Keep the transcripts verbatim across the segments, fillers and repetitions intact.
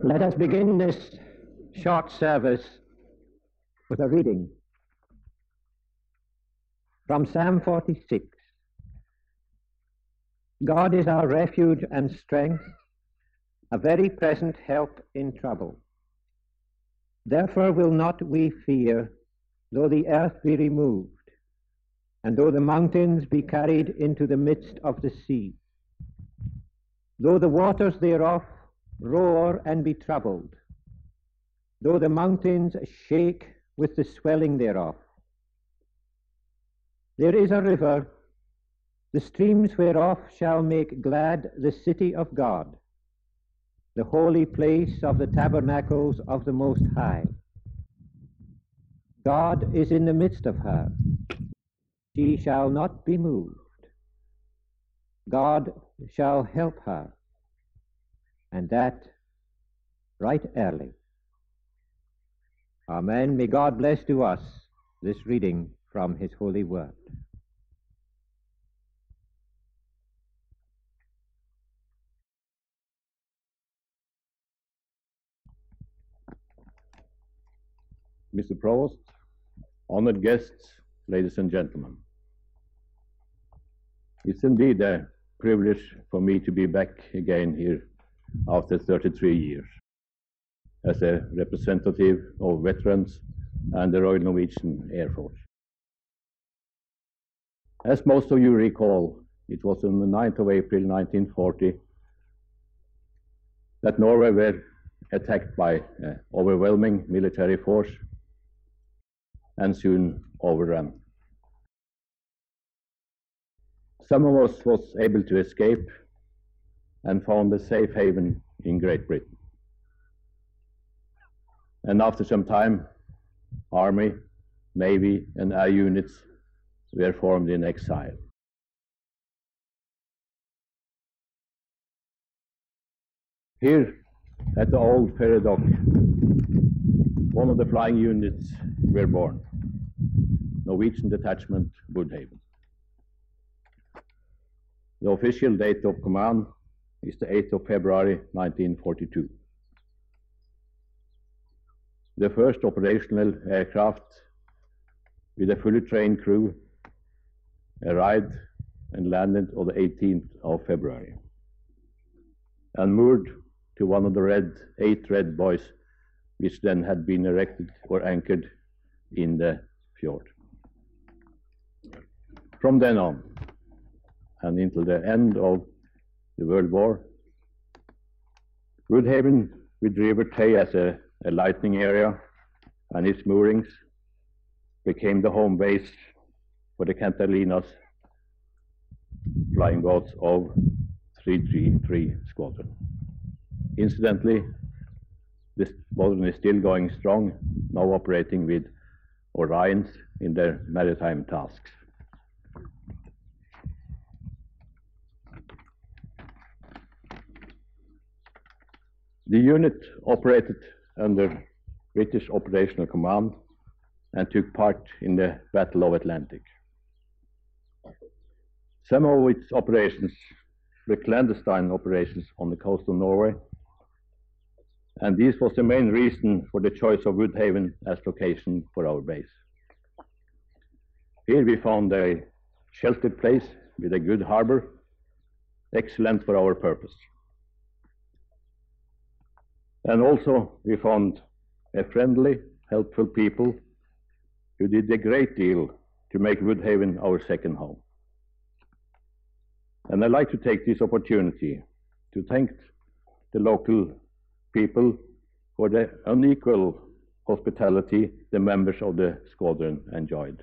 Let us begin this short service with a reading from Psalm forty-six. God is our refuge and strength, a very present help in trouble. Therefore will not we fear, though the earth be removed, and though the mountains be carried into the midst of the sea, though the waters thereof roar and be troubled, though the mountains shake with the swelling thereof. There is a river, the streams whereof shall make glad the city of God, the holy place of the tabernacles of the Most High. God is in the midst of her. She shall not be moved. God shall help her, and that right early. Amen. May God bless to us this reading from His holy word. Mister Provost, honored guests, ladies and gentlemen. It's indeed a privilege for me to be back again here after thirty-three years as a representative of veterans and the Royal Norwegian Air Force. As most of you recall, it was on the ninth of April nineteen forty that Norway were attacked by an overwhelming military force and soon overrun. Some of us was able to escape and found a safe haven in Great Britain. And after some time, Army, Navy, and air units were formed in exile. Here at the old ferry dock, one of the flying units were born, Norwegian Detachment Woodhaven. The official date of command is the eighth of February nineteen forty-two. The first operational aircraft with a fully trained crew arrived and landed on the eighteenth of February and moored to one of the red, eight red buoys which then had been erected or anchored in the fjord. From then on, and until the end of the World War, Woodhaven with River Tay as a, a lightning area and its moorings became the home base for the Cantalinas flying boats of three three three Squadron. Incidentally, this squadron is still going strong, now operating with Orions in their maritime tasks. The unit operated under British Operational Command and took part in the Battle of Atlantic. Some of its operations were clandestine operations on the coast of Norway, and this was the main reason for the choice of Woodhaven as location for our base. Here we found a sheltered place with a good harbor, excellent for our purpose. And also we found a friendly, helpful people who did a great deal to make Woodhaven our second home. And I'd like to take this opportunity to thank the local people for the unequal hospitality the members of the squadron enjoyed.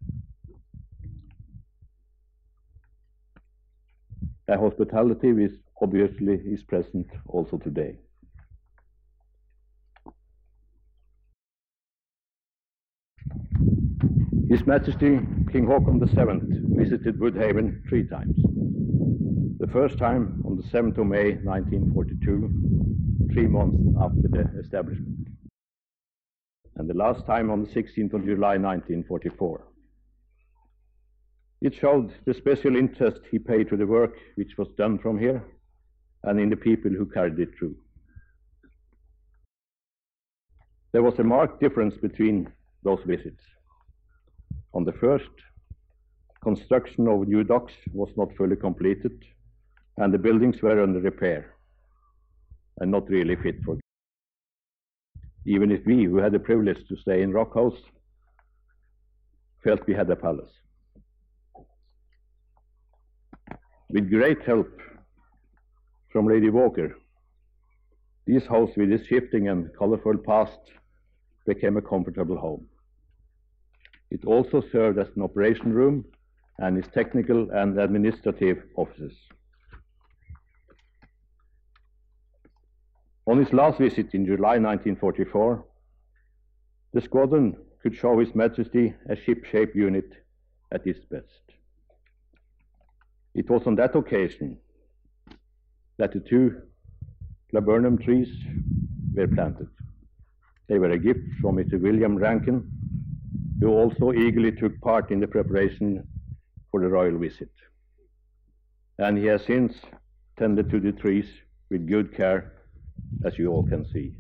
A hospitality which obviously is present also today. His Majesty King Haakon the seventh visited Woodhaven three times. The first time on the seventh of May nineteen forty-two, three months after the establishment, and the last time on the sixteenth of July nineteen forty-four. It showed the special interest he paid to the work which was done from here and in the people who carried it through. There was a marked difference between those visits. On the first, construction of new docks was not fully completed, and the buildings were under repair and not really fit for. Even if we, who had the privilege to stay in Rock House, felt we had a palace. With great help from Lady Walker, this house with its shifting and colorful past became a comfortable home. It also served as an operation room and its technical and administrative offices. On his last visit in July nineteen forty-four, the squadron could show His Majesty a ship-shape unit at its best. It was on that occasion that the two laburnum trees were planted. They were a gift from Mister William Rankin, who also eagerly took part in the preparation for the royal visit. And he has since tended to the trees with good care, as you all can see.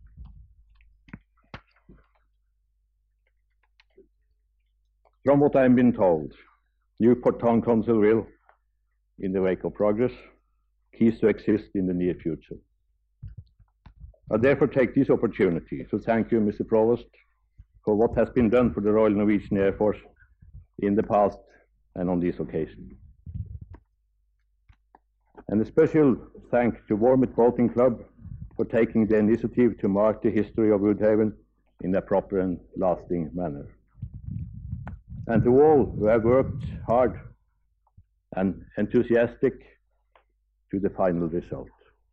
From what I've been told, Newport Town Council will, in the wake of progress, cease to exist in the near future. I therefore take this opportunity to thank you, Mister Provost, for what has been done for the Royal Norwegian Air Force in the past and on this occasion. And a special thanks to Wormit Boating Club for taking the initiative to mark the history of Woodhaven in a proper and lasting manner. And to all who have worked hard and enthusiastic to the final result.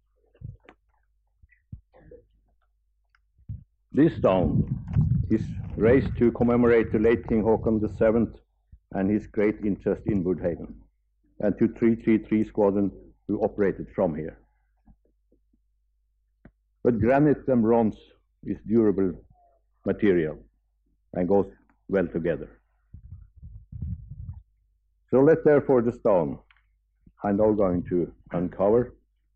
This stone is raised to commemorate the late King Haakon the seventh and his great interest in Woodhaven, and to three thirty-three Squadron who operated from here. But granite and bronze is durable material and goes well together. So let therefore the stone I'm now going to uncover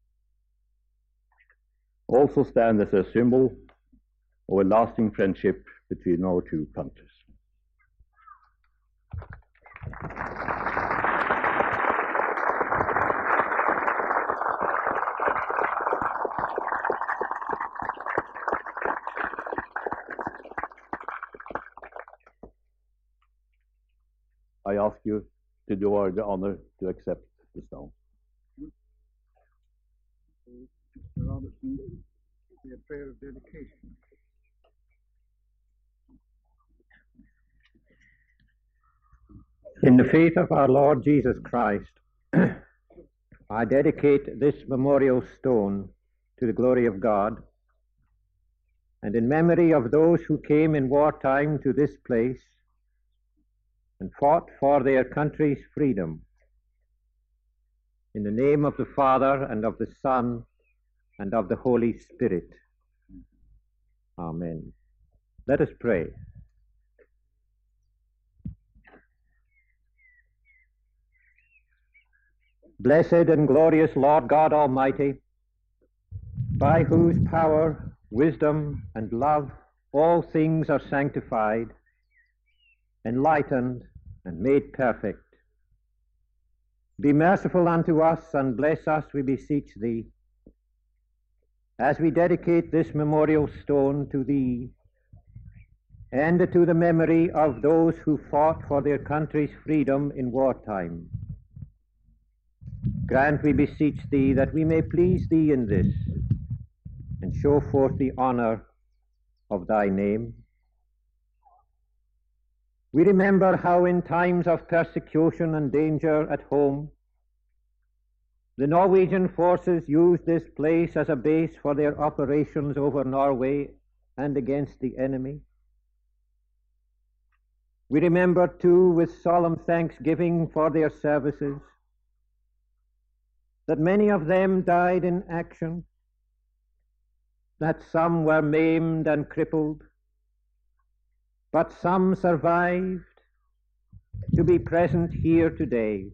also stand as a symbol of a lasting friendship between our two countries. I ask you to do her the honor to accept the stone. Mister Robertson, a prayer of dedication. In the faith of our Lord Jesus Christ, I dedicate this memorial stone to the glory of God, and in memory of those who came in wartime to this place and fought for their country's freedom. In the name of the Father, and of the Son, and of the Holy Spirit. Amen. Let us pray. Blessed and glorious Lord God Almighty, by whose power, wisdom, and love all things are sanctified, enlightened, and made perfect, be merciful unto us and bless us, we beseech thee, as we dedicate this memorial stone to thee, and to the memory of those who fought for their country's freedom in wartime. Grant, we beseech thee, that we may please thee in this, and show forth the honor of thy name. We remember how in times of persecution and danger at home, the Norwegian forces used this place as a base for their operations over Norway and against the enemy. We remember, too, with solemn thanksgiving for their services, that many of them died in action, that some were maimed and crippled, but some survived to be present here today.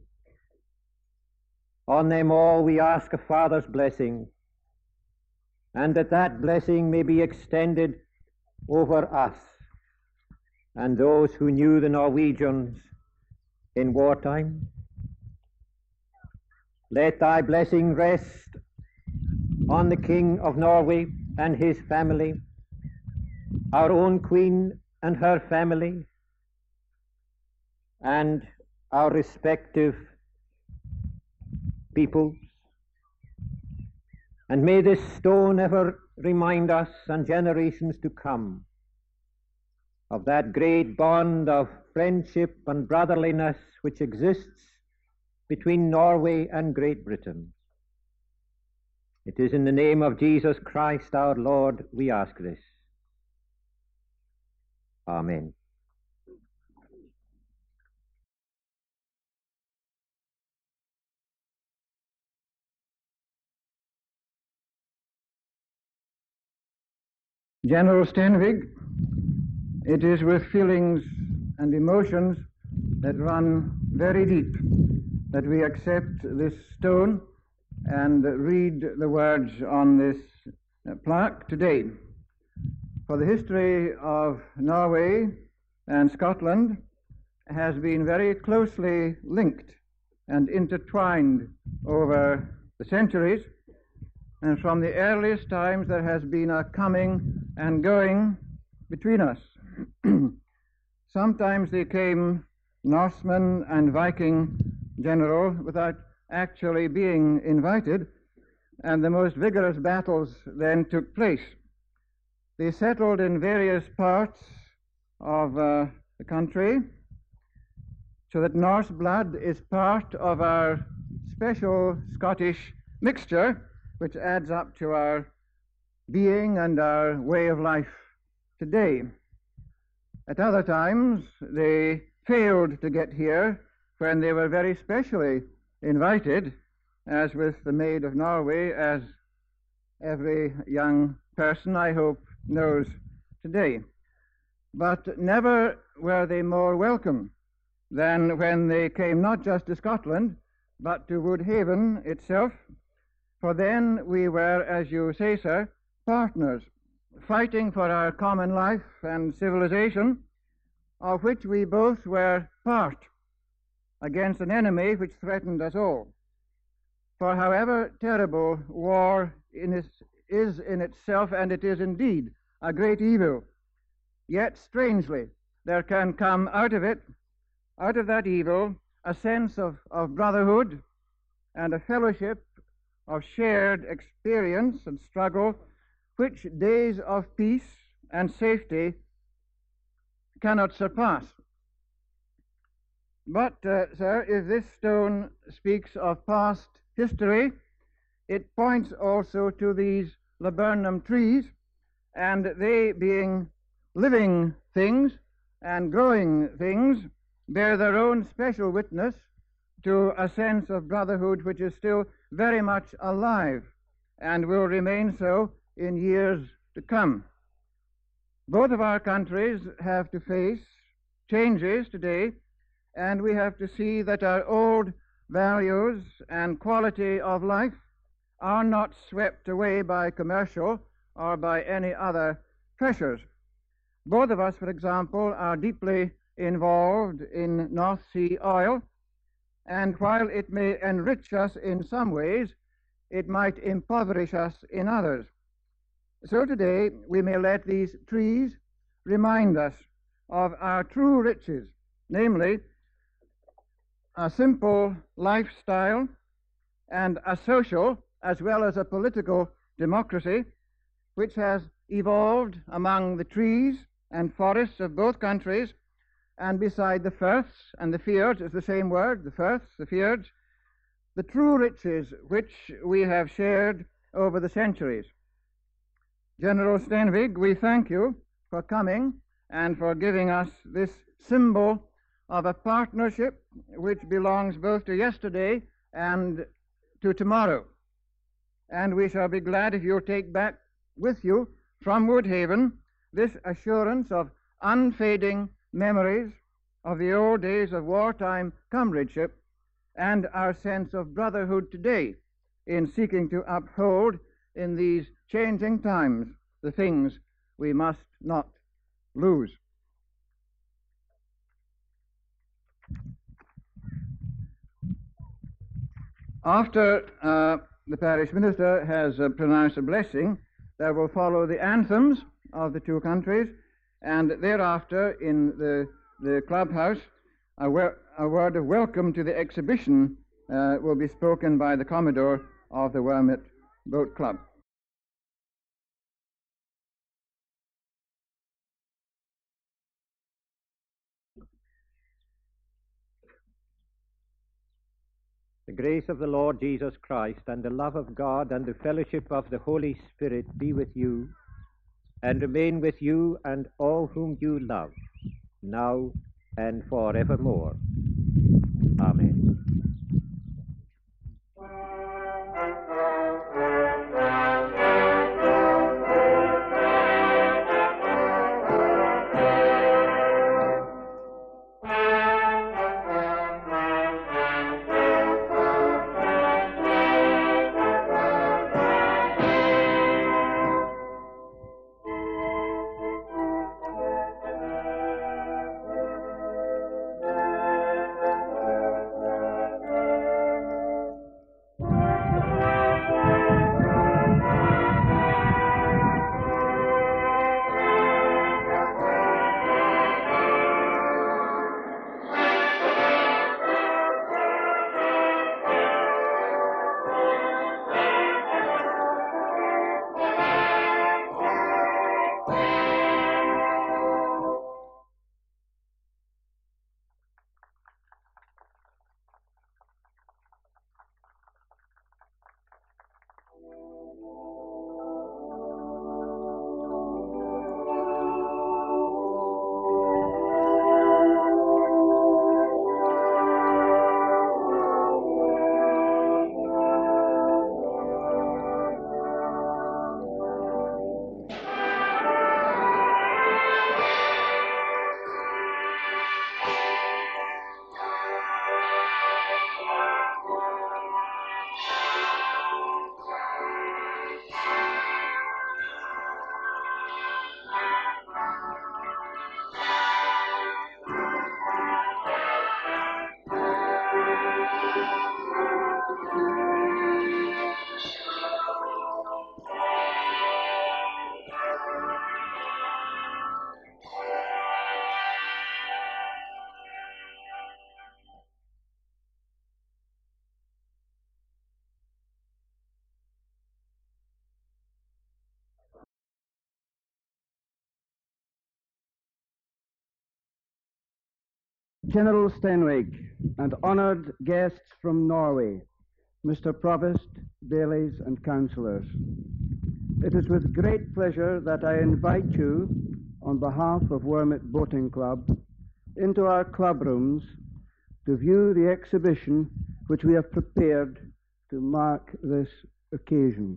On them all we ask a Father's blessing, and that that blessing may be extended over us and those who knew the Norwegians in wartime. Let thy blessing rest on the King of Norway and his family, our own Queen and her family, and our respective peoples. And may this stone ever remind us and generations to come of that great bond of friendship and brotherliness which exists between Norway and Great Britain. It is in the name of Jesus Christ our Lord we ask this. Amen. General Stenvig, it is with feelings and emotions that run very deep that we accept this stone and read the words on this plaque today. For the history of Norway and Scotland has been very closely linked and intertwined over the centuries, and from the earliest times there has been a coming and going between us. Sometimes they came Norsemen and Viking general without actually being invited, and the most vigorous battles then took place. They settled in various parts of uh, the country, so that Norse blood is part of our special Scottish mixture, which adds up to our being and our way of life today. At other times, they failed to get here when they were very specially invited, as with the Maid of Norway, as every young person, I hope, knows today. But never were they more welcome than when they came not just to Scotland, but to Woodhaven itself, for then we were, as you say, sir, partners, fighting for our common life and civilization, of which we both were part, against an enemy which threatened us all. For however terrible war in its, is in itself, and it is indeed a great evil, yet strangely there can come out of it, out of that evil, a sense of, of brotherhood and a fellowship of shared experience and struggle, which days of peace and safety cannot surpass. But, uh, sir, if this stone speaks of past history, it points also to these laburnum trees, and they, being living things and growing things, bear their own special witness to a sense of brotherhood which is still very much alive and will remain so in years to come. Both of our countries have to face changes today, and we have to see that our old values and quality of life are not swept away by commercial or by any other pressures. Both of us, for example, are deeply involved in North Sea oil, and while it may enrich us in some ways, it might impoverish us in others. So today we may let these trees remind us of our true riches, namely a simple lifestyle and a social as well as a political democracy which has evolved among the trees and forests of both countries, and beside the firths and the fjords, is the same word, the firths, the fjords, the true riches which we have shared over the centuries. General Stenvig, we thank you for coming and for giving us this symbol of a partnership which belongs both to yesterday and to tomorrow. And we shall be glad if you'll take back with you from Woodhaven this assurance of unfading memories of the old days of wartime comradeship and our sense of brotherhood today in seeking to uphold in these changing times the things we must not lose. After uh, the parish minister has uh, pronounced a blessing, there will follow the anthems of the two countries, and thereafter in the, the clubhouse, a, wer- a word of welcome to the exhibition uh, will be spoken by the Commodore of the Wermit Boat Club. The grace of the Lord Jesus Christ and the love of God and the fellowship of the Holy Spirit be with you and remain with you and all whom you love, now and forevermore. Amen. General Stenwig and honoured guests from Norway, Mister Provost, bailies and councillors. It is with great pleasure that I invite you, on behalf of Wermit Boating Club, into our club rooms to view the exhibition which we have prepared to mark this occasion.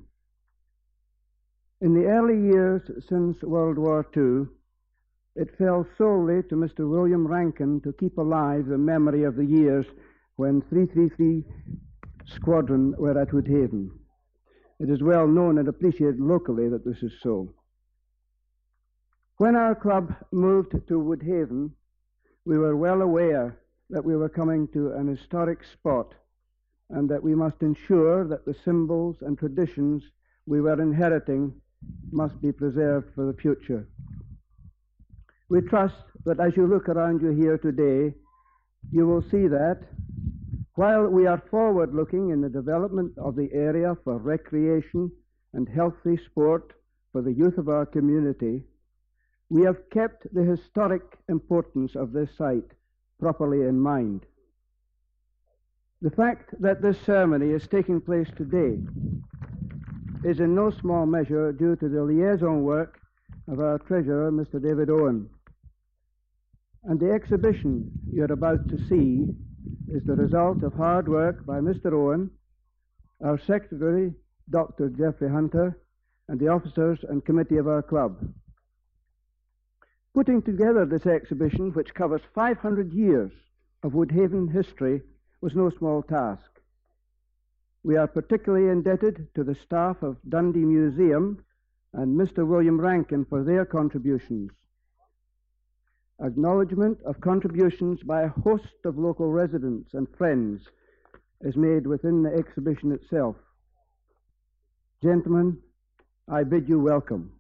In the early years since World War Two, it fell solely to Mister William Rankin to keep alive the memory of the years when three thirty-three Squadron were at Woodhaven. It is well known and appreciated locally that this is so. When our club moved to Woodhaven, we were well aware that we were coming to an historic spot and that we must ensure that the symbols and traditions we were inheriting must be preserved for the future. We trust that as you look around you here today, you will see that while we are forward-looking in the development of the area for recreation and healthy sport for the youth of our community, we have kept the historic importance of this site properly in mind. The fact that this ceremony is taking place today is in no small measure due to the liaison work of our treasurer, Mister David Owen. And the exhibition you're about to see is the result of hard work by Mister Owen, our secretary, Doctor Geoffrey Hunter, and the officers and committee of our club. Putting together this exhibition, which covers five hundred years of Woodhaven history, was no small task. We are particularly indebted to the staff of Dundee Museum and Mister William Rankin for their contributions. Acknowledgement of contributions by a host of local residents and friends is made within the exhibition itself. Gentlemen, I bid you welcome.